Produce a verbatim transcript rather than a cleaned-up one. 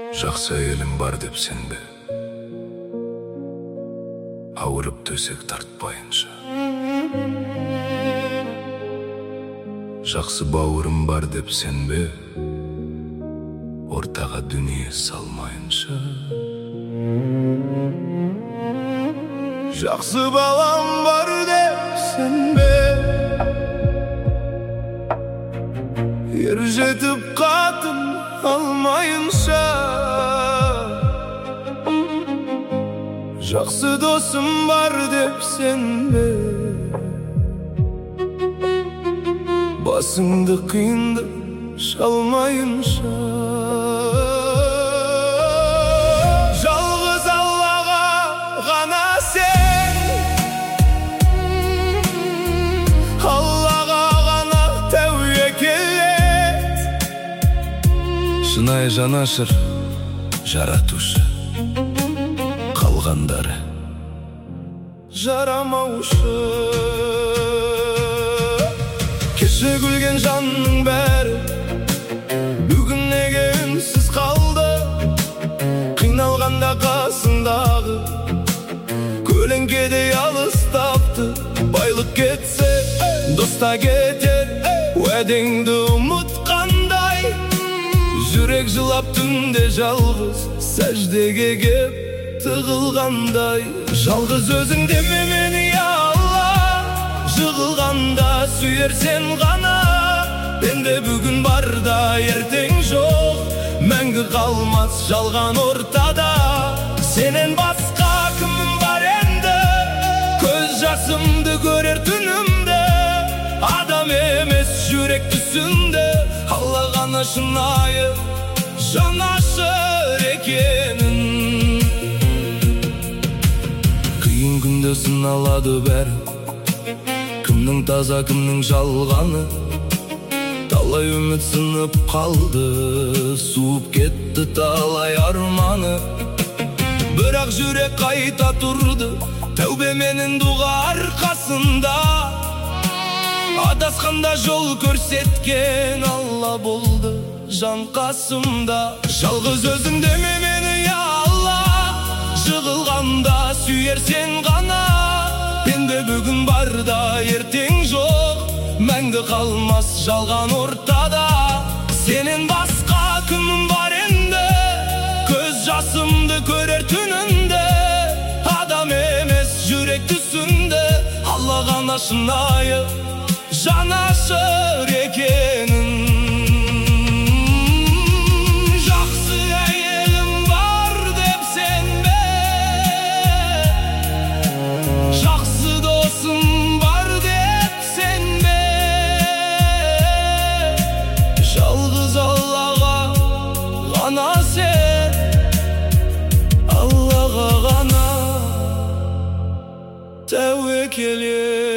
Жақсы әйелім бар деп сенбе, ауырып төсек тартпайынша. Жақсы бауырым бар деп сенбе, ортаға дүние салмайынша. Жақсы балам бар деп сенбе, ер жетіп қатын алмайынша. Жақсы досым бар деп сенбе, басыңды қиынды шалмайынша. Жалғыз Аллаға ғана сен, Аллаға ғана тәуекел ет. Шынайы жанашыр жаратушы, қалғандары жарамаушы. Кеше күлген жанның бәрі бүгін неге үнсіз қалды? Қиналғанда қасындағы көлеңкедей алыстапты. Байлық кетсе доста кетер, уәдеңді ұмытқандай. Жүрек жылап түнде жалғыз сәждеге кеп тығылғандай. Жалғыз өзің деме мені, я Алла, жығылғанда сүйер сен ғана. Менде бүгін барда ертең жоқ, мәңгі қалмас жалған ортада. Сенен басқа кімім бар енді, көз жасымды көрер түнімді. Адам емес жүрек түсінде, Алла ғана шынайы жанашыр екенін. Қиын күнде сыналады бәрі, кімнің таза кімнің жалғаны. Талай үміт сынып қалды, суып кетті талай арманы. Бірақ жүрек қайта тұрды, тәубе менің дұға арқасында. Адасқанда жол көрсеткен Алла болды жан қасымда. Жалғыз өзің деме мені, я Алла, жығылғанда сүйер сен ғана. Менде бүгін барда ертең жоқ, мәңгі қалмас жалған ортада. Сенен басқа кімім бар енді, көз жасымды көрер түнінде. Адам емес жүрек түсінде, Алла ғана шынайы жанашыр екенін. Жақсы әйелім бар деп сенбе, жақсы досым бар деп сенбе. Жалғыз Аллаға ғана сен, Аллаға ғана тәуекел ет.